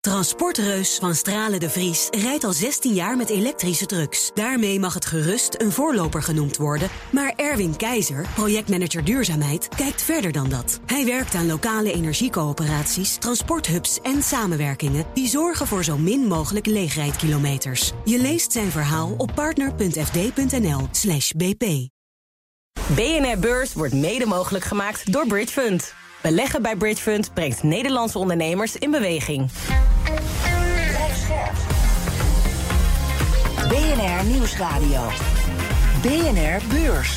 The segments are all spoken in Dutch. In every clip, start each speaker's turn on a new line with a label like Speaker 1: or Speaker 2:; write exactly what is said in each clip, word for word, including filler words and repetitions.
Speaker 1: Transportreus van Stralen de Vries rijdt al zestien jaar met elektrische trucks. Daarmee mag het gerust een voorloper genoemd worden. Maar Erwin Keizer, projectmanager duurzaamheid, kijkt verder dan dat. Hij werkt aan lokale energiecoöperaties, transporthubs en samenwerkingen die zorgen voor zo min mogelijk leegrijdkilometers. Je leest zijn verhaal op partner.fd.nl slash bp.
Speaker 2: B N R Beurs wordt mede mogelijk gemaakt door Bridgefund. Beleggen bij Bridgefund brengt Nederlandse ondernemers in beweging.
Speaker 3: B N R Nieuwsradio. B N R Beurs.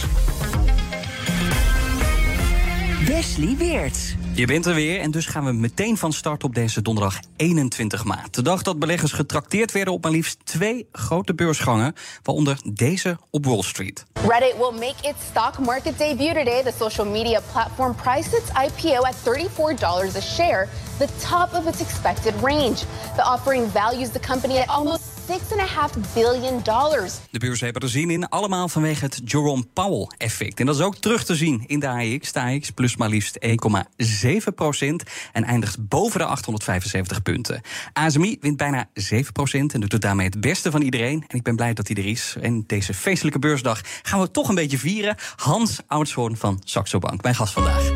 Speaker 3: Wesley Weerts.
Speaker 4: Je bent er weer en dus gaan we meteen van start op deze donderdag eenentwintig maart. De dag dat beleggers getrakteerd werden op maar liefst twee grote beursgangen, waaronder deze op Wall Street.
Speaker 5: Reddit will make its stock market debut today. The social media platform priced its I P O at thirty-four dollars a share, the top of its expected range. The offering values the company at almost six point vijf biljoen dollars.
Speaker 4: De beurzen hebben er zin in, allemaal vanwege het Jerome Powell-effect. En dat is ook terug te zien in de A E X. De A E X plus maar liefst één komma zeven procent en eindigt boven de achthonderdvijfenzeventig punten. A S M I wint bijna zeven procent en doet het daarmee het beste van iedereen. En ik ben blij dat hij er is. En deze feestelijke beursdag gaan we toch een beetje vieren. Hans Oudshoorn van Saxo Bank, mijn gast vandaag.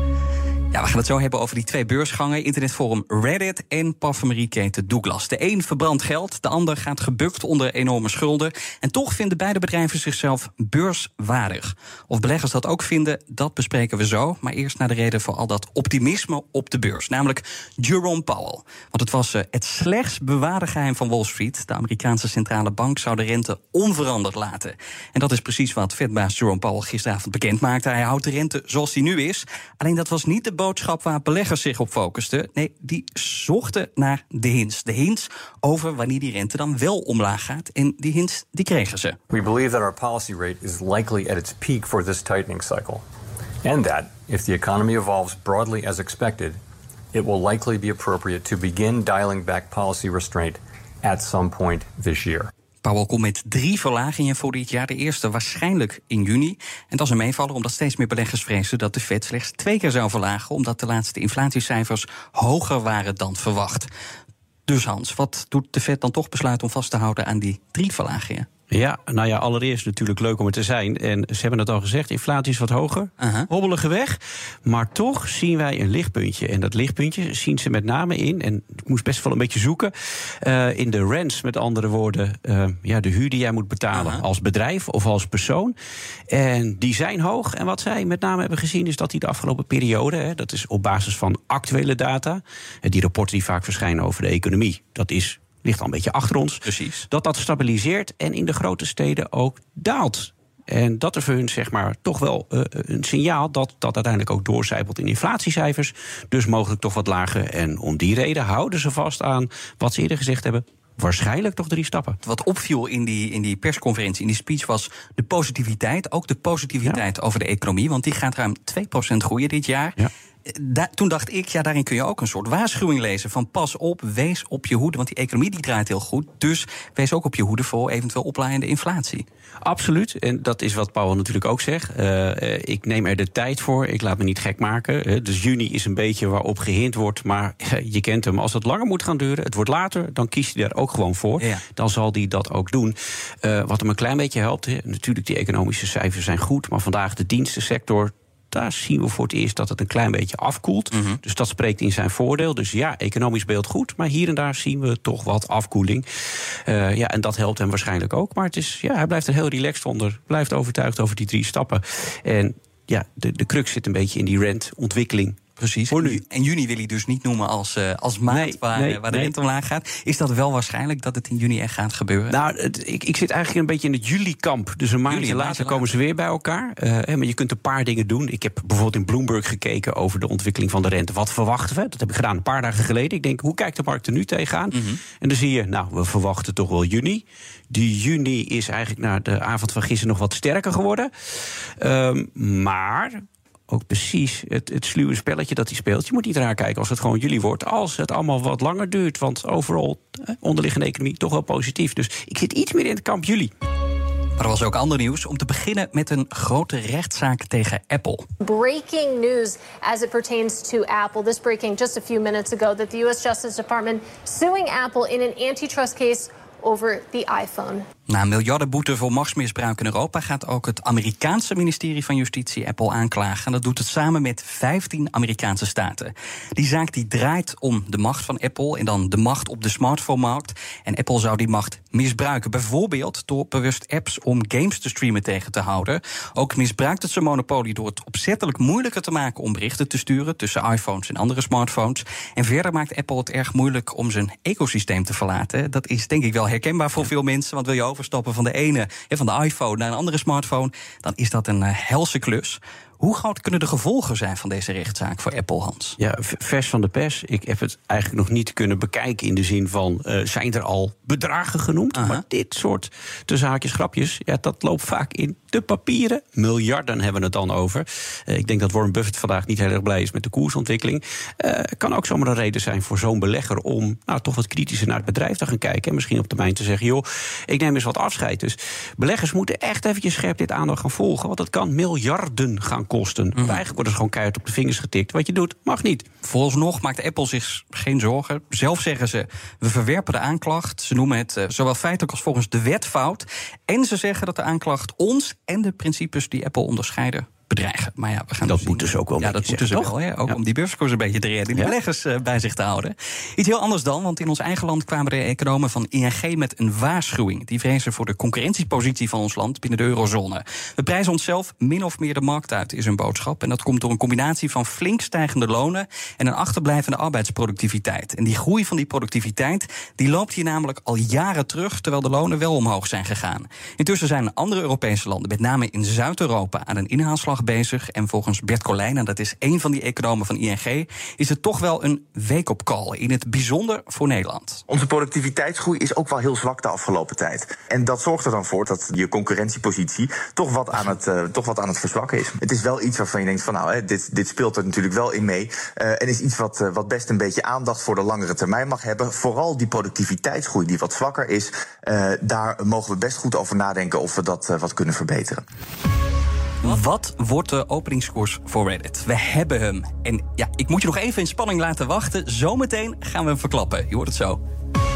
Speaker 4: Ja, we gaan het zo hebben over die twee beursgangen. Internetforum Reddit en parfumerieketen Douglas. De een verbrandt geld, de ander gaat gebukt onder enorme schulden. En toch vinden beide bedrijven zichzelf beurswaardig. Of beleggers dat ook vinden, dat bespreken we zo. Maar eerst naar de reden voor al dat optimisme op de beurs. Namelijk Jerome Powell. Want het was uh, het slechtst bewaarde geheim van Wall Street. De Amerikaanse centrale bank zou de rente onveranderd laten. En dat is precies wat Fedbaas Jerome Powell gisteravond bekend maakte. Hij houdt de rente zoals die nu is. Alleen dat was niet de boodschap waar beleggers zich op focusten. Nee, die zochten naar de hints. De hints over wanneer die rente dan wel omlaag gaat. En die hints, die kregen ze.
Speaker 6: We believe that our policy rate is likely at its peak for this tightening cycle. And that, if the economy evolves broadly as expected, it will likely be appropriate to begin dialing back policy restraint at some point this year.
Speaker 4: Powell komt met drie verlagingen voor dit jaar. De eerste waarschijnlijk in juni. En dat is een meevaller omdat steeds meer beleggers vrezen dat de Fed slechts twee keer zou verlagen, omdat de laatste inflatiecijfers hoger waren dan verwacht. Dus Hans, wat doet de Fed dan toch besluiten om vast te houden aan die drie verlagingen?
Speaker 7: Ja, nou ja, allereerst natuurlijk leuk om er te zijn. En ze hebben het al gezegd, inflatie is wat hoger, uh-huh. hobbelige weg. Maar toch zien wij een lichtpuntje. En dat lichtpuntje zien ze met name in, en ik moest best wel een beetje zoeken, uh, in de rents, met andere woorden, uh, ja, de huur die jij moet betalen uh-huh. als bedrijf of als persoon. En die zijn hoog. En wat zij met name hebben gezien is dat die de afgelopen periode, hè, dat is op basis van actuele data, die rapporten die vaak verschijnen over de economie, dat is ligt al een beetje achter ons.
Speaker 4: Precies.
Speaker 7: Dat dat stabiliseert en in de grote steden ook daalt. En dat is voor hun zeg maar toch wel uh, een signaal dat dat uiteindelijk ook doorcijpelt in inflatiecijfers. Dus mogelijk toch wat lager. En om die reden houden ze vast aan wat ze eerder gezegd hebben. Waarschijnlijk toch drie stappen.
Speaker 4: Wat opviel in die, in die persconferentie, in die speech, was de positiviteit. Ook de positiviteit ja. over de economie. Want die gaat ruim twee procent groeien dit jaar. Ja. Da- toen dacht ik, ja, daarin kun je ook een soort waarschuwing lezen van pas op, wees op je hoede, want die economie die draait heel goed, dus wees ook op je hoede voor eventueel oplaaiende inflatie.
Speaker 7: Absoluut, en dat is wat Powell natuurlijk ook zegt. Uh, ik neem er de tijd voor, ik laat me niet gek maken. Uh, dus juni is een beetje waarop gehind wordt, maar uh, je kent hem. Als het langer moet gaan duren, het wordt later, dan kiest hij daar ook gewoon voor. Ja. Dan zal hij dat ook doen. Uh, wat hem een klein beetje helpt, he, natuurlijk die economische cijfers zijn goed, maar vandaag de dienstensector, daar zien we voor het eerst dat het een klein beetje afkoelt. Mm-hmm. Dus dat spreekt in zijn voordeel. Dus ja, economisch beeld goed, maar hier en daar zien we toch wat afkoeling. Uh, ja, en dat helpt hem waarschijnlijk ook. Maar het is, ja, hij blijft er heel relaxed onder. Blijft overtuigd over die drie stappen. En ja, de, de crux zit een beetje in die rentontwikkeling.
Speaker 4: Precies. En, en juni wil hij dus niet noemen als, uh, als maand nee, waar, nee, waar de nee. rente omlaag gaat. Is dat wel waarschijnlijk dat het in juni echt gaat gebeuren?
Speaker 7: Nou, het, ik, ik zit eigenlijk een beetje in het juli-kamp. Dus een maandje juli, later komen ze weer bij elkaar. Uh, hè, maar je kunt een paar dingen doen. Ik heb bijvoorbeeld in Bloomberg gekeken over de ontwikkeling van de rente. Wat verwachten we? Dat heb ik gedaan een paar dagen geleden. Ik denk, hoe kijkt de markt er nu tegenaan? Mm-hmm. En dan zie je, nou, we verwachten toch wel juni. Die juni is eigenlijk na de avond van gisteren nog wat sterker geworden. Um, maar ook precies het, het sluwe spelletje dat hij speelt. Je moet niet raar kijken als het gewoon juli wordt, als het allemaal wat langer duurt. Want overal, eh, onderliggende economie, toch wel positief. Dus ik zit iets meer in het kamp juli.
Speaker 4: Maar er was ook ander nieuws. Om te beginnen met een grote rechtszaak tegen Apple.
Speaker 8: Breaking news as it pertains to Apple. This breaking just a few minutes ago that the U S Justice Department suing Apple in an antitrust case over the iPhone.
Speaker 4: Na een miljardenboete voor machtsmisbruik in Europa gaat ook het Amerikaanse ministerie van Justitie Apple aanklagen. En dat doet het samen met vijftien Amerikaanse staten. Die zaak die draait om de macht van Apple en dan de macht op de smartphone-markt. En Apple zou die macht misbruiken. Bijvoorbeeld door bewust apps om games te streamen tegen te houden. Ook misbruikt het zijn monopolie door het opzettelijk moeilijker te maken om berichten te sturen tussen iPhones en andere smartphones. En verder maakt Apple het erg moeilijk om zijn ecosysteem te verlaten. Dat is denk ik wel herkenbaar voor veel mensen, want wil je overstappen van de ene, van de iPhone naar een andere smartphone, dan is dat een uh, helse klus. Hoe groot kunnen de gevolgen zijn van deze rechtszaak voor Apple, Hans?
Speaker 7: Ja, vers van de pers. Ik heb het eigenlijk nog niet kunnen bekijken in de zin van, uh, zijn er al bedragen genoemd? Uh-huh. Maar dit soort tussen haakjes grapjes, ja, dat loopt vaak in de papieren. Miljarden hebben we het dan over. Uh, ik denk dat Warren Buffett vandaag niet heel erg blij is met de koersontwikkeling. Uh, kan ook zomaar een reden zijn voor zo'n belegger om nou, toch wat kritischer naar het bedrijf te gaan kijken. En misschien op termijn te zeggen, joh, ik neem eens wat afscheid. Dus beleggers moeten echt eventjes scherp dit aandacht gaan volgen, want het kan miljarden gaan kosten. Mm. Eigenlijk wordt er gewoon keihard op de vingers getikt. Wat je doet, mag niet.
Speaker 4: Vooralsnog maakt Apple zich geen zorgen. Zelf zeggen ze, we verwerpen de aanklacht. Ze noemen het uh, zowel feitelijk als volgens de wet fout. En ze zeggen dat de aanklacht ons en de principes die Apple onderscheiden bedreigen. Maar ja, we gaan
Speaker 7: dat
Speaker 4: dus
Speaker 7: moeten ze ook wel.
Speaker 4: Ja, dat moeten ze wel. Hè? Ook ja. om die beurskoers een beetje te redden, die ja. beleggers uh, bij zich te houden. Iets heel anders dan, want in ons eigen land kwamen de economen van I N G met een waarschuwing. Die vrezen voor de concurrentiepositie van ons land binnen de eurozone. We prijzen onszelf min of meer de markt uit, is hun boodschap. En dat komt door een combinatie van flink stijgende lonen en een achterblijvende arbeidsproductiviteit. En die groei van die productiviteit, die loopt hier namelijk al jaren terug, terwijl de lonen wel omhoog zijn gegaan. Intussen zijn andere Europese landen, met name in Zuid-Europa, aan een inhaalslag bezig. En volgens Bert Colijn, en dat is één van die economen van I N G, is het toch wel een wake-up call, in het bijzonder voor Nederland.
Speaker 9: Onze productiviteitsgroei is ook wel heel zwak de afgelopen tijd. En dat zorgt er dan voor dat je concurrentiepositie toch wat aan het, uh, toch wat aan het verzwakken is. Het is wel iets waarvan je denkt van nou, hè, dit, dit speelt er natuurlijk wel in mee. Uh, en is iets wat, uh, wat best een beetje aandacht voor de langere termijn mag hebben. Vooral die productiviteitsgroei die wat zwakker is, uh, daar mogen we best goed over nadenken of we dat uh, wat kunnen verbeteren.
Speaker 4: Wat wordt de openingskoers voor Reddit? We hebben hem. En ja, ik moet je nog even in spanning laten wachten. Zometeen gaan we hem verklappen. Je hoort het zo.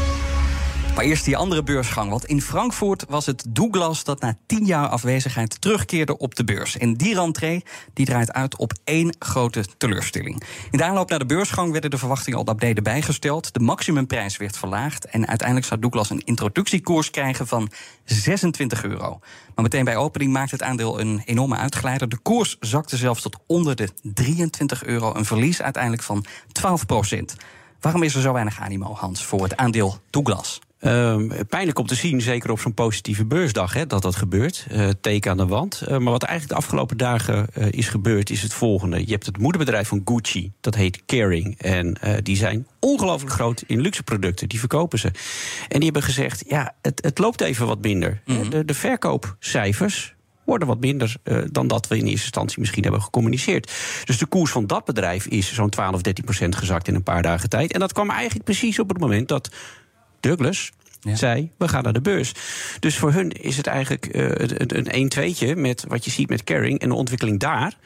Speaker 4: Maar eerst die andere beursgang. Want in Frankfurt was het Douglas dat na tien jaar afwezigheid terugkeerde op de beurs. En die rentree die draait uit op één grote teleurstelling. In de aanloop naar de beursgang werden de verwachtingen al naar beneden bijgesteld. De maximumprijs werd verlaagd. En uiteindelijk zou Douglas een introductiekoers krijgen van zesentwintig euro. Maar meteen bij opening maakte het aandeel een enorme uitgeleider. De koers zakte zelfs tot onder de drieëntwintig euro. Een verlies uiteindelijk van twaalf procent. Waarom is er zo weinig animo, Hans, voor het aandeel Douglas?
Speaker 7: Um, pijnlijk om te zien, zeker op zo'n positieve beursdag, hè, dat dat gebeurt. Uh, teken aan de wand. Uh, maar wat eigenlijk de afgelopen dagen uh, is gebeurd, is het volgende. Je hebt het moederbedrijf van Gucci, dat heet Kering. En uh, die zijn ongelooflijk groot in luxe producten. Die verkopen ze. En die hebben gezegd, ja, het, het loopt even wat minder. Mm-hmm. De, de verkoopcijfers worden wat minder uh, dan dat we in eerste instantie misschien hebben gecommuniceerd. Dus de koers van dat bedrijf is zo'n twaalf, dertien procent gezakt in een paar dagen tijd. En dat kwam eigenlijk precies op het moment dat Douglas ja. zei, we gaan naar de beurs. Dus voor hun is het eigenlijk uh, een, een een-tweetje met wat je ziet met Kering en de ontwikkeling daar.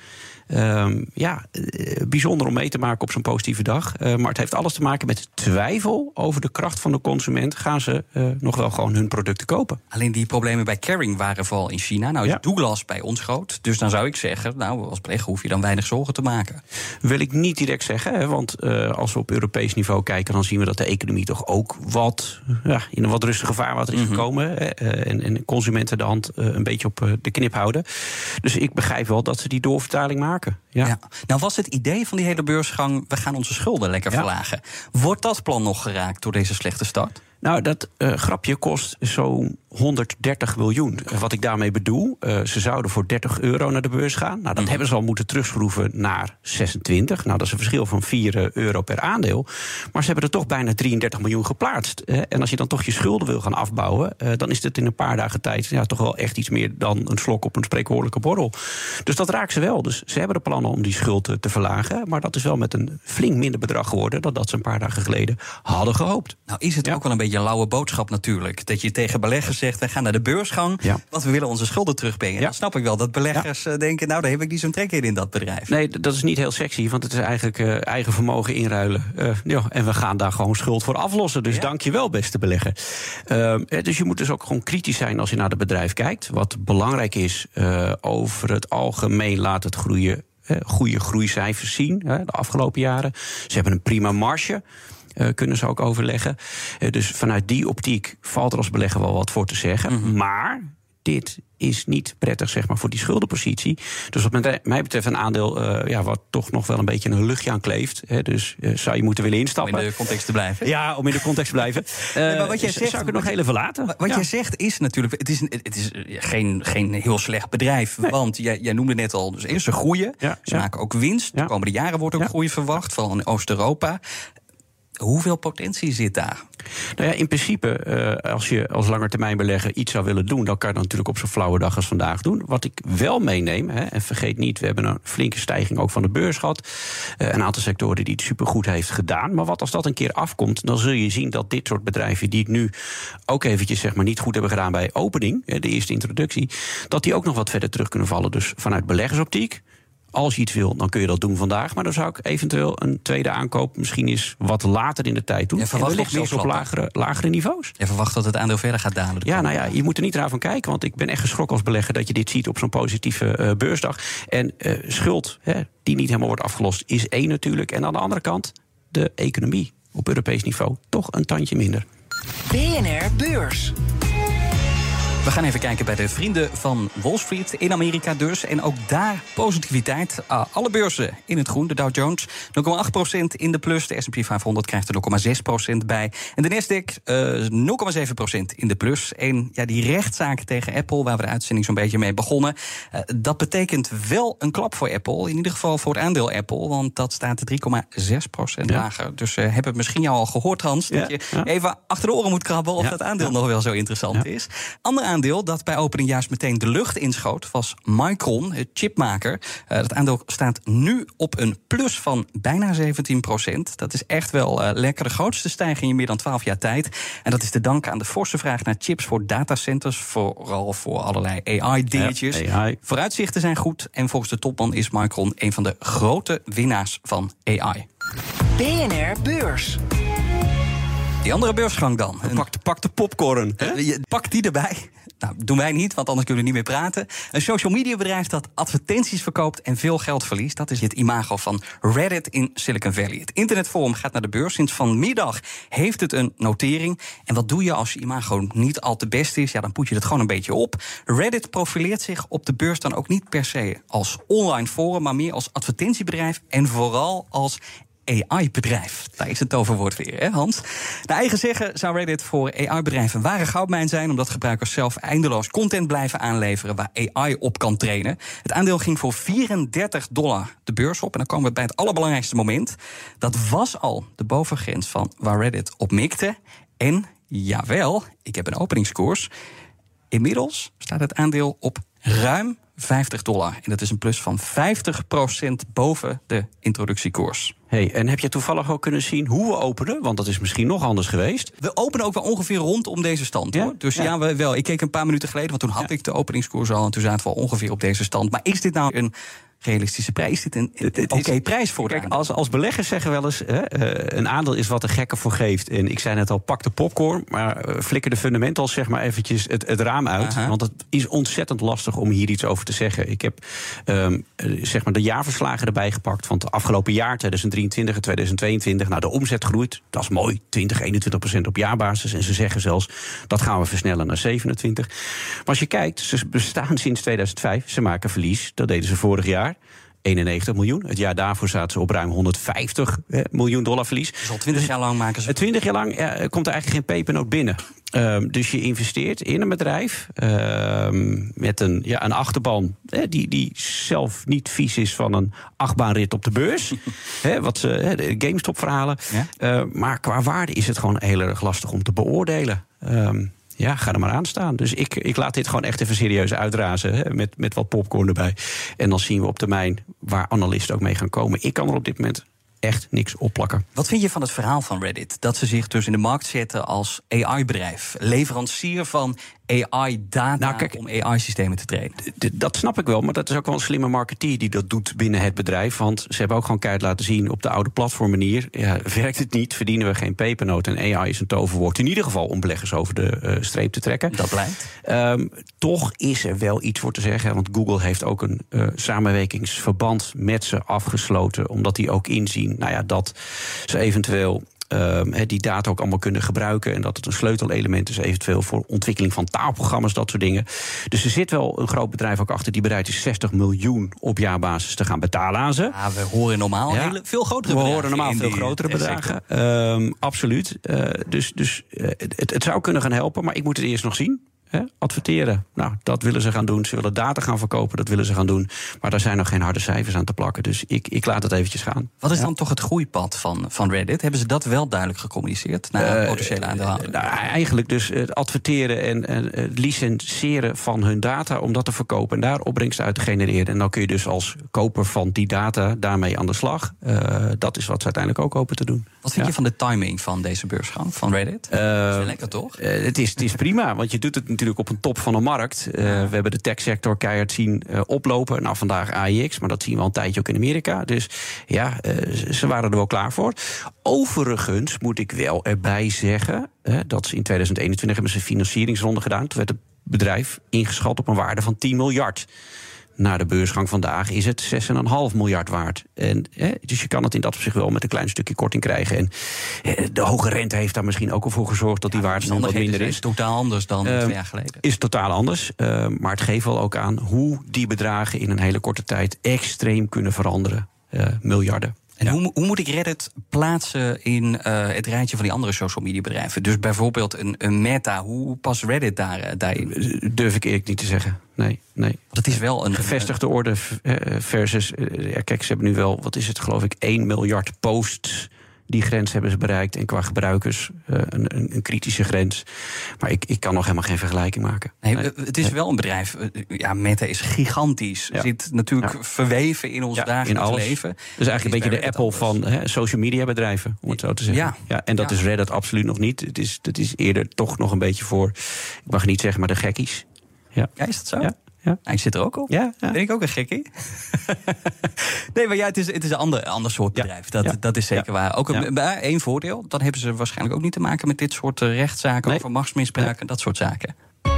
Speaker 7: Um, ja, uh, bijzonder om mee te maken op zo'n positieve dag. Uh, maar het heeft alles te maken met twijfel over de kracht van de consument. Gaan ze uh, nog wel gewoon hun producten kopen?
Speaker 4: Alleen die problemen bij Kering waren vooral in China. Nou is ja. Douglas bij ons groot. Dus dan zou ik zeggen, nou, als belegger hoef je dan weinig zorgen te maken.
Speaker 7: Wil ik niet direct zeggen, hè, want uh, als we op Europees niveau kijken, dan zien we dat de economie toch ook wat ja, in een wat rustiger vaarwater is mm-hmm. gekomen. Hè, uh, en, en consumenten de hand uh, een beetje op uh, de knip houden. Dus ik begrijp wel dat ze die doorvertaling maken. Ja.
Speaker 4: Ja. Nou was het idee van die hele beursgang, we gaan onze schulden lekker ja. verlagen. Wordt dat plan nog geraakt door deze slechte start?
Speaker 7: Nou, dat uh, grapje kost zo'n honderddertig miljoen. Wat ik daarmee bedoel, uh, ze zouden voor dertig euro naar de beurs gaan. Nou, dat mm-hmm. hebben ze al moeten terugschroeven naar zesentwintig. Nou, dat is een verschil van vier euro per aandeel. Maar ze hebben er toch bijna drieëndertig miljoen geplaatst. Uh, en als je dan toch je schulden wil gaan afbouwen, Uh, dan is het in een paar dagen tijd ja, toch wel echt iets meer dan een slok op een spreekwoordelijke borrel. Dus dat raakt ze wel. Dus ze hebben de plannen om die schuld te verlagen. Maar dat is wel met een flink minder bedrag geworden dan dat ze een paar dagen geleden hadden gehoopt.
Speaker 4: Nou is het ja. ook wel een beetje je lauwe boodschap natuurlijk. Dat je tegen beleggers zegt, wij gaan naar de beursgang, ja. want we willen onze schulden terugbrengen. Ja. Dan snap ik wel dat beleggers ja. denken, nou, daar heb ik niet zo'n trek in in dat bedrijf.
Speaker 7: Nee, dat is niet heel sexy, want het is eigenlijk uh, eigen vermogen inruilen. Uh, ja, en we gaan daar gewoon schuld voor aflossen. Dus ja. dank je wel, beste belegger. Uh, dus je moet dus ook gewoon kritisch zijn als je naar het bedrijf kijkt. Wat belangrijk is, uh, over het algemeen laat het groeien, uh, goede groeicijfers zien uh, de afgelopen jaren. Ze hebben een prima marge. Uh, kunnen ze ook overleggen. Uh, dus vanuit die optiek valt er als belegger wel wat voor te zeggen. Mm-hmm. Maar dit is niet prettig, zeg maar, voor die schuldenpositie. Dus wat mij betreft een aandeel uh, ja, wat toch nog wel een beetje een luchtje aan kleeft. Hè, dus uh, zou je moeten willen instappen.
Speaker 4: Om in de context te blijven.
Speaker 7: Ja, om in de context te blijven. Uh, nee, maar wat jij zegt, zou ik het nog heel even laten.
Speaker 4: Wat ja. jij zegt is natuurlijk, het is, het is geen, geen heel slecht bedrijf. Nee. Want jij, jij noemde net al, dus eerst ze groeien. Ja, ze ja. maken ook winst. Ja. De komende jaren wordt ook ja. groei verwacht, vooral in Oost-Europa. Hoeveel potentie zit daar?
Speaker 7: Nou ja, in principe, uh, als je als langetermijnbelegger iets zou willen doen, dan kan je dat natuurlijk op zo'n flauwe dag als vandaag doen. Wat ik wel meeneem, hè, en vergeet niet, we hebben een flinke stijging ook van de beurs gehad. Uh, een aantal sectoren die het supergoed heeft gedaan. Maar wat als dat een keer afkomt, dan zul je zien dat dit soort bedrijven die het nu ook eventjes zeg maar niet goed hebben gedaan bij opening, de eerste introductie, dat die ook nog wat verder terug kunnen vallen. Dus vanuit beleggersoptiek, als je iets wil, dan kun je dat doen vandaag. Maar dan zou ik eventueel een tweede aankoop misschien eens wat later in de tijd doen.
Speaker 4: Je verwacht
Speaker 7: nog zelfs op lagere, lagere niveaus.
Speaker 4: Je verwacht dat het aandeel verder gaat dalen?
Speaker 7: Ja, nou ja, je moet er niet raar van kijken. Want ik ben echt geschrokken als belegger dat je dit ziet op zo'n positieve uh, beursdag. En uh, schuld, hè, die niet helemaal wordt afgelost, is één natuurlijk. En aan de andere kant, de economie op Europees niveau toch een tandje minder.
Speaker 3: B N R Beurs.
Speaker 4: We gaan even kijken bij de vrienden van Wall Street in Amerika dus. En ook daar positiviteit. Uh, alle beurzen in het groen. De Dow Jones nul komma acht procent in de plus. De S en P vijfhonderd krijgt er nul komma zes procent bij. En de Nasdaq uh, nul komma zeven procent in de plus. En ja, die rechtszaak tegen Apple, waar we de uitzending zo'n beetje mee begonnen, Uh, dat betekent wel een klap voor Apple. In ieder geval voor het aandeel Apple. Want dat staat drie komma zes procent ja. lager. Dus uh, hebben we misschien jou al gehoord, Hans, ja. dat je ja. even achter de oren moet krabben of ja. dat aandeel ja. nog wel zo interessant ja. is. Andere aandeel dat bij opening juist meteen de lucht inschoot was Micron, het chipmaker. Uh, dat aandeel staat nu op een plus van bijna zeventien procent. Dat is echt wel uh, lekker de grootste stijging in meer dan twaalf jaar tijd. En dat is te danken aan de forse vraag naar chips voor datacenters, vooral voor allerlei A I-dingetjes. Ja, A I. Vooruitzichten zijn goed en volgens de topman is Micron een van de grote winnaars van A I.
Speaker 3: B N R Beurs.
Speaker 4: Die andere beursgang dan.
Speaker 7: Pak de, pak de popcorn.
Speaker 4: Uh, pak die erbij. Nou, doen wij niet, want anders kunnen we niet meer praten. Een social media bedrijf dat advertenties verkoopt en veel geld verliest. Dat is het imago van Reddit in Silicon Valley. Het internetforum gaat naar de beurs. Sinds vanmiddag heeft het een notering. En wat doe je als je imago niet al te best is? Ja, dan poet je het gewoon een beetje op. Reddit profileert zich op de beurs dan ook niet per se als online forum, maar meer als advertentiebedrijf en vooral als A I-bedrijf. Daar is het toverwoord weer, hè Hans? Naar eigen zeggen zou Reddit voor A I-bedrijven een ware goudmijn zijn, omdat gebruikers zelf eindeloos content blijven aanleveren waar A I op kan trainen. Het aandeel ging voor vierendertig dollar de beurs op. En dan komen we bij het allerbelangrijkste moment. Dat was al de bovengrens van waar Reddit op mikte. En jawel, ik heb een openingskoers. Inmiddels staat het aandeel op ruim vijftig dollar. En dat is een plus van vijftig procent boven de introductiekoers.
Speaker 7: Hey, en heb je toevallig ook kunnen zien hoe we openen? Want dat is misschien nog anders geweest.
Speaker 4: We openen ook wel ongeveer rondom deze stand, hoor. Ja? Dus ja, ja we, wel. Ik keek een paar minuten geleden, want toen had ja. ik de openingskoers al en toen zaten we al ongeveer op deze stand. Maar is dit nou een realistische prijs? Is dit een, een oké okay prijs voor
Speaker 7: Kijk, als, als beleggers zeggen wel eens, hè, een aandeel is wat de gekke voor geeft. En ik zei net al, pak de popcorn, maar uh, flikker de fundamentals zeg maar eventjes het, het raam uit. Aha. Want het is ontzettend lastig om hier iets over te zeggen. Ik heb um, zeg maar de jaarverslagen erbij gepakt van het afgelopen jaar, tweeduizend drieëntwintig en tweeduizend tweeëntwintig. Nou, de omzet groeit, dat is mooi, twintig, eenentwintig procent op jaarbasis. En ze zeggen zelfs, dat gaan we versnellen naar zevenentwintig. Maar als je kijkt, ze bestaan sinds tweeduizend vijf, ze maken verlies. Dat deden ze vorig jaar. eenennegentig miljoen. Het jaar daarvoor zaten ze op ruim honderdvijftig miljoen dollar verlies.
Speaker 4: Dus al twintig jaar lang maken ze...
Speaker 7: twintig jaar lang ja, komt er eigenlijk geen pepernoot binnen. Um, dus je investeert in een bedrijf um, met een, ja, een achterban hè, die, die zelf niet vies is van een achtbaanrit op de beurs. hè, wat ze, hè, de GameStop-verhalen. Ja? Uh, maar qua waarde is het gewoon heel erg lastig om te beoordelen. Um, Ja, ga er maar aan staan. Dus ik, ik laat dit gewoon echt even serieus uitrazen. Hè, met, met wat popcorn erbij. En dan zien we op termijn waar analisten ook mee gaan komen. Ik kan er op dit moment echt niks opplakken.
Speaker 4: Wat vind je van het verhaal van Reddit? Dat ze zich dus in de markt zetten als A I-bedrijf. Leverancier van A I-data nou, kijk, om A I-systemen te trainen.
Speaker 7: D- d- dat snap ik wel, maar dat is ook wel een slimme marketeer die dat doet binnen het bedrijf. Want ze hebben ook gewoon keihard laten zien op de oude platformmanier. Ja, werkt het niet, verdienen we geen pepernoot. En A I is een toverwoord. In ieder geval om beleggers over de uh, streep te trekken.
Speaker 4: Dat blijkt.
Speaker 7: Um, toch is er wel iets voor te zeggen. Want Google heeft ook een uh, samenwerkingsverband met ze afgesloten. Omdat die ook inzien nou ja, dat ze eventueel Um, die data ook allemaal kunnen gebruiken. En dat het een sleutelelement is eventueel voor ontwikkeling van taalprogramma's, dat soort dingen. Dus er zit wel een groot bedrijf ook achter die bereid is zestig miljoen op jaarbasis te gaan betalen aan ze.
Speaker 4: Ja, we horen normaal ja, hele, veel grotere
Speaker 7: we
Speaker 4: bedragen.
Speaker 7: We horen normaal veel grotere bedragen. Um, absoluut. Uh, dus dus uh, het, het zou kunnen gaan helpen, maar ik moet het eerst nog zien. He, adverteren, nou, dat willen ze gaan doen. Ze willen data gaan verkopen, dat willen ze gaan doen. Maar daar zijn nog geen harde cijfers aan te plakken. Dus ik, ik laat het eventjes gaan.
Speaker 4: Wat is
Speaker 7: ja.
Speaker 4: dan toch het groeipad van, van Reddit? Hebben ze dat wel duidelijk gecommuniceerd naar uh, potentiële aandeelhouder?
Speaker 7: Uh, nou, eigenlijk dus het adverteren en, en het licenseren van hun data om dat te verkopen en daar opbrengst uit te genereren. En dan kun je dus als koper van die data daarmee aan de slag. Uh, dat is wat ze uiteindelijk ook hopen te doen.
Speaker 4: Wat vind
Speaker 7: ja.
Speaker 4: je van de timing van deze beursgang van Reddit? Uh, dat is lekker, toch?
Speaker 7: Uh, het, is, het is prima, want je doet het natuurlijk op een top van de markt. Uh, we hebben de techsector keihard zien uh, oplopen. Nou, vandaag A I X, maar dat zien we al een tijdje ook in Amerika. Dus ja, uh, ze waren er wel klaar voor. Overigens moet ik wel erbij zeggen uh, dat ze in tweeduizend eenentwintig hebben ze een financieringsronde gedaan. Toen werd het bedrijf ingeschat op een waarde van tien miljard. Na de beursgang vandaag is het zes komma vijf miljard waard. En, hè, dus je kan het in dat opzicht wel met een klein stukje korting krijgen. En hè, de hoge rente heeft daar misschien ook al voor gezorgd dat die ja, waarde nog wat minder is.
Speaker 4: is totaal anders dan uh, twee jaar geleden.
Speaker 7: Is totaal anders. Uh, maar het geeft wel ook aan hoe die bedragen in een hele korte tijd extreem kunnen veranderen. Uh, miljarden.
Speaker 4: En ja. hoe, hoe moet ik Reddit plaatsen in uh, het rijtje van die andere social media bedrijven? Dus bijvoorbeeld een, een Meta. Hoe past Reddit daar, uh, daarin?
Speaker 7: Durf ik eerlijk niet te zeggen. Nee, nee.
Speaker 4: Dat is wel een
Speaker 7: gevestigde orde versus. Ja, kijk, ze hebben nu wel, wat is het, geloof ik, één miljard posts. Die grens hebben ze bereikt. En qua gebruikers uh, een, een, een kritische grens. Maar ik, ik kan nog helemaal geen vergelijking maken.
Speaker 4: Nee, nee. Het is wel een bedrijf. Ja, Meta is gigantisch. Ja. Zit natuurlijk ja. verweven in ons ja, dagelijks in leven.
Speaker 7: Dus eigenlijk een beetje de Apple anders. van hè, social media bedrijven, om het zo te zeggen. Ja. Ja, en dat ja. is Reddit absoluut nog niet. Het is, het is eerder toch nog een beetje voor, ik mag niet zeggen, maar de gekkies. Ja,
Speaker 4: ja is dat zo?
Speaker 7: Ja. Ja.
Speaker 4: Ik zit er ook op.
Speaker 7: Ja, ja.
Speaker 4: Ben ik ook een gekkie? Nee, maar ja, het is, het is een ander, ander soort bedrijf. Dat, ja. dat is zeker ja. waar. Ook een, ja. één voordeel. Dan hebben ze waarschijnlijk ook niet te maken met dit soort rechtszaken nee. over machtsmisbruik nee. en dat soort zaken.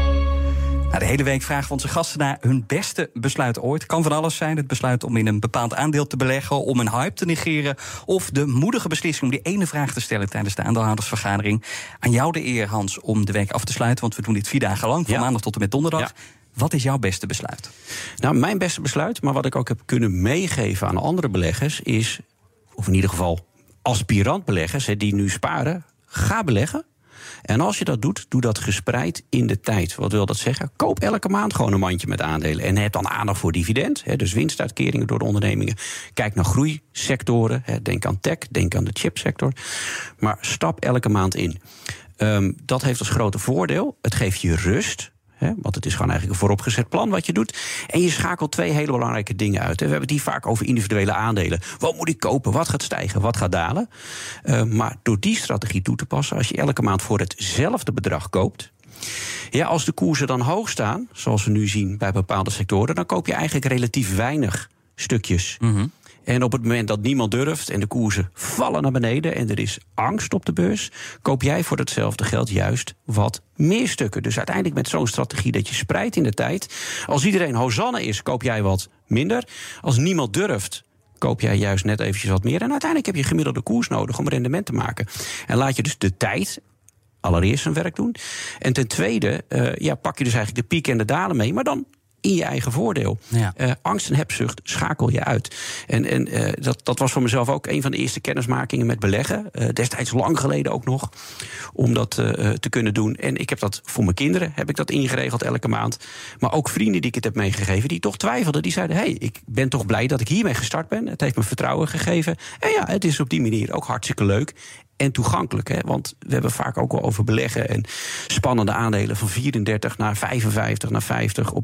Speaker 4: Nou, de hele week vragen we onze gasten naar hun beste besluit ooit. Het kan van alles zijn. Het besluit om in een bepaald aandeel te beleggen, om een hype te negeren, of de moedige beslissing om die ene vraag te stellen tijdens de aandeelhoudersvergadering. Aan jou de eer, Hans, om de week af te sluiten. Want we doen dit vier dagen lang, van ja. maandag tot en met donderdag. Ja. Wat is jouw beste besluit?
Speaker 7: Nou, mijn beste besluit, maar wat ik ook heb kunnen meegeven aan andere beleggers, is, of in ieder geval aspirant-beleggers die nu sparen, ga beleggen. En als je dat doet, doe dat gespreid in de tijd. Wat wil dat zeggen? Koop elke maand gewoon een mandje met aandelen. En heb dan aandacht voor dividend, dus winstuitkeringen door de ondernemingen. Kijk naar groeisectoren, denk aan tech, denk aan de chipsector. Maar stap elke maand in. Um, dat heeft als grote voordeel, het geeft je rust. He, want het is gewoon eigenlijk een vooropgezet plan wat je doet. En je schakelt twee hele belangrijke dingen uit. He. We hebben het hier vaak over individuele aandelen. Wat moet ik kopen? Wat gaat stijgen? Wat gaat dalen? Uh, maar door die strategie toe te passen, als je elke maand voor hetzelfde bedrag koopt, ja, als de koersen dan hoog staan, zoals we nu zien bij bepaalde sectoren, dan koop je eigenlijk relatief weinig stukjes. Mm-hmm. En op het moment dat niemand durft en de koersen vallen naar beneden en er is angst op de beurs, koop jij voor hetzelfde geld juist wat meer stukken. Dus uiteindelijk met zo'n strategie dat je spreidt in de tijd. Als iedereen hosanne is, koop jij wat minder. Als niemand durft, koop jij juist net eventjes wat meer. En uiteindelijk heb je gemiddelde koers nodig om rendement te maken. En laat je dus de tijd allereerst zijn werk doen. En ten tweede, uh, ja, pak je dus eigenlijk de pieken en de dalen mee, maar dan in je eigen voordeel. Ja. Uh, angst en hebzucht schakel je uit. En, en uh, dat, dat was voor mezelf ook een van de eerste kennismakingen met beleggen. Uh, destijds lang geleden ook nog. Om dat uh, te kunnen doen. En ik heb dat voor mijn kinderen heb ik dat ingeregeld elke maand. Maar ook vrienden die ik het heb meegegeven, die toch twijfelden. Die zeiden, hey, ik ben toch blij dat ik hiermee gestart ben. Het heeft me vertrouwen gegeven. En ja, het is op die manier ook hartstikke leuk. En toegankelijk, hè? Want we hebben vaak ook al over beleggen en spannende aandelen van vierendertig naar vijfenvijftig naar vijftig op één uh,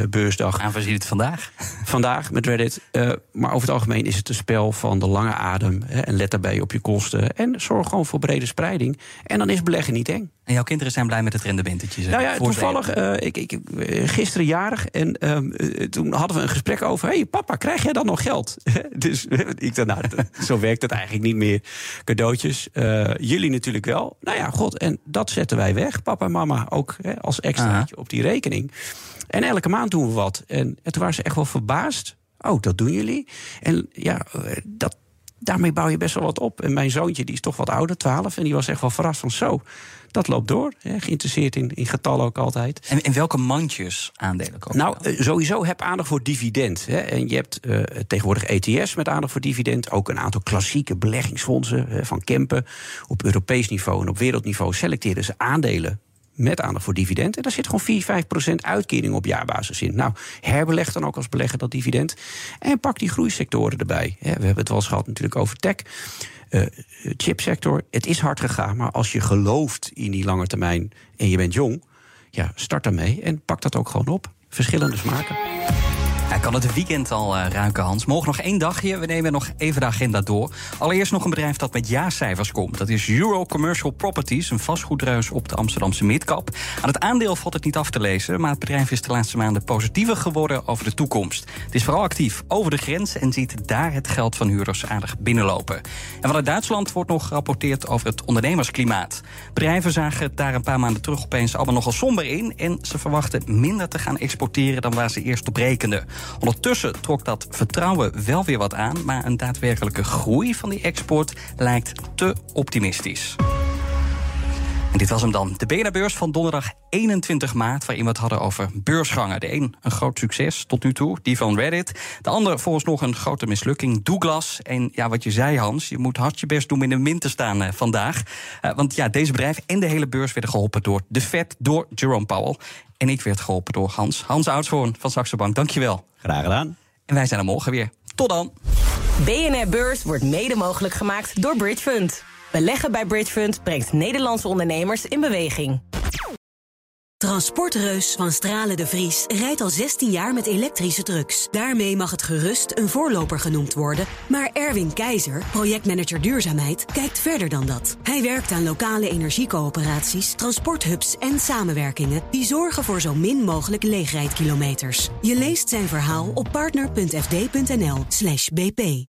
Speaker 7: beursdag.
Speaker 4: En we zien het vandaag.
Speaker 7: Vandaag met Reddit. Uh, maar over het algemeen is het een spel van de lange adem. Hè, en let daarbij op je kosten. En zorg gewoon voor brede spreiding. En dan is beleggen niet eng.
Speaker 4: En jouw kinderen zijn blij met het rendementetje?
Speaker 7: Nou ja, toevallig, uh, ik, ik, gisteren jarig. En uh, toen hadden we een gesprek over... hé, hey, papa, krijg jij dan nog geld? Dus ik dacht, nou, zo werkt het eigenlijk niet meer. Cadeautjes. Uh, jullie natuurlijk wel. Nou ja, god, en dat zetten wij weg. Papa en mama ook hè, als extraatje op die rekening. En elke maand doen we wat. En, en toen waren ze echt wel verbaasd. Oh, dat doen jullie? En ja, dat, daarmee bouw je best wel wat op. En mijn zoontje, die is toch wat ouder, twaalf... en die was echt wel verrast van zo... Dat loopt door, hè, geïnteresseerd in, in getallen ook altijd.
Speaker 4: En in welke mandjes aandelen kopen?
Speaker 7: Nou, uh, sowieso heb aandacht voor dividend. Hè. En je hebt uh, tegenwoordig E T F's met aandacht voor dividend. Ook een aantal klassieke beleggingsfondsen uh, van Kempen. Op Europees niveau en op wereldniveau selecteren ze aandelen met aandacht voor dividend. En daar zit gewoon vier, vijf procent uitkering op jaarbasis in. Nou, herbeleg dan ook als belegger dat dividend. En pak die groeisectoren erbij. We hebben het wel eens gehad natuurlijk over tech. Uh, chipsector, het is hard gegaan, maar als je gelooft in die lange termijn en je bent jong, ja, start daarmee en pak dat ook gewoon op. Verschillende smaken.
Speaker 4: Hij kan het weekend al uh, ruiken, Hans. Morgen nog één dagje. We nemen nog even de agenda door. Allereerst nog een bedrijf dat met jaarcijfers komt. Dat is Euro Commercial Properties, een vastgoedreus op de Amsterdamse Midcap. Aan het aandeel valt het niet af te lezen, maar het bedrijf is de laatste maanden positiever geworden over de toekomst. Het is vooral actief over de grens en ziet daar het geld van huurders aardig binnenlopen. En vanuit Duitsland wordt nog gerapporteerd over het ondernemersklimaat. Bedrijven zagen het daar een paar maanden terug opeens allemaal nogal somber in en ze verwachten minder te gaan exporteren dan waar ze eerst op rekenden. Ondertussen trok dat vertrouwen wel weer wat aan, maar een daadwerkelijke groei van die export lijkt te optimistisch. En dit was hem dan. De B N R-beurs van donderdag eenentwintig maart... waarin we het hadden over beursgangen. De een een groot succes tot nu toe, die van Reddit. De ander volgens nog een grote mislukking, Douglas. En ja, wat je zei, Hans, je moet hard je best doen in de min te staan uh, vandaag. Uh, want ja, deze bedrijf en de hele beurs werden geholpen door de Fed, door Jerome Powell. En ik werd geholpen door Hans. Hans Oudshoorn van Saxo Bank, dankjewel.
Speaker 7: Graag gedaan.
Speaker 4: En wij zijn er morgen weer. Tot dan.
Speaker 2: B N R Beurs wordt mede mogelijk gemaakt door Bridge Fund. Beleggen bij Bridge Fund brengt Nederlandse ondernemers in beweging.
Speaker 1: Transportreus van Stralen de Vries rijdt al zestien jaar met elektrische trucks. Daarmee mag het gerust een voorloper genoemd worden. Maar Erwin Keizer, projectmanager duurzaamheid, kijkt verder dan dat. Hij werkt aan lokale energiecoöperaties, transporthubs en samenwerkingen die zorgen voor zo min mogelijk leegrijdkilometers. Je leest zijn verhaal op partner punt f d punt n l slash b p.